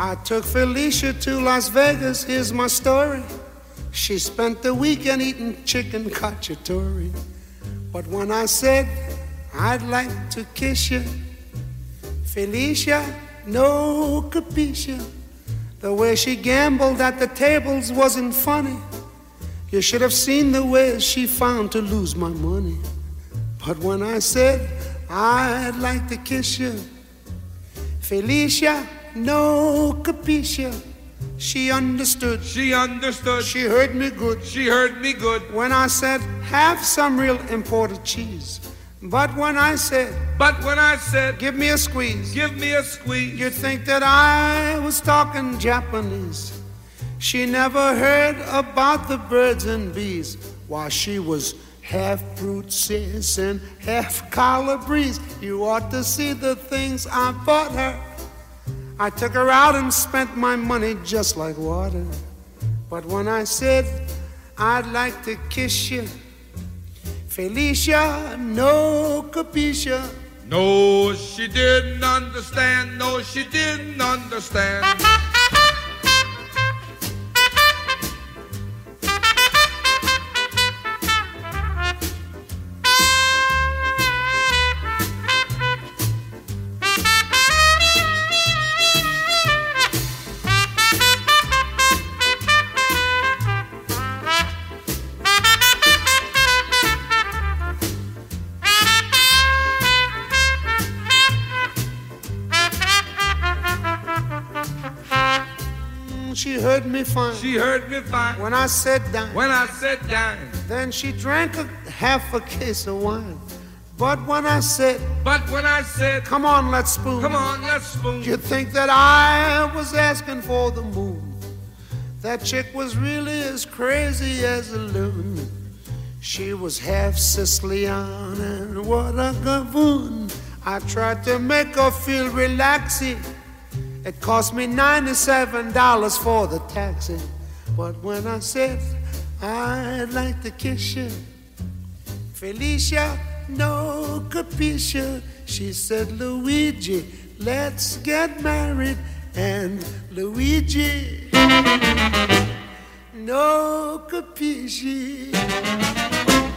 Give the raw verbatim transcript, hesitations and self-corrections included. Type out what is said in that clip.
I took Felicia to Las Vegas, here's my story. She spent the weekend eating chicken cacciatore. But when I said I'd like to kiss you, Felicia, no capisce. The way she gambled at the tables wasn't funny. You should have seen the way she found to lose my money. But when I said I'd like to kiss you, Felicia, no capisce. She understood. She understood. She heard me good. She heard me good. When I said, have some real imported cheese. But when I said, But when I said, give me a squeeze. Give me a squeeze. You'd think that I was talking Japanese. She never heard about the birds and bees, while she was half brute sis and half calabrese. You ought to see the things I bought her. I took her out and spent my money just like water. But when I said I'd like to kiss you, Felicia, no capisce. No, she didn't understand. No, she didn't understand. She heard me fine. She heard me fine. When I said dine. When I said dine. Then she drank a half a case of wine. But when I said, But when I said, come on, let's spoon. Come on, let's spoon. You'd think that I was asking for the moon. That chick was really as crazy as a loon. She was half Sicilian, and what a gavoon. I tried to make her feel relaxing. It cost me ninety-seven dollars for the taxi. But when I said I'd like to kiss you, Felicia, no capisce. She said, Luigi, let's get married. And Luigi, no capisce.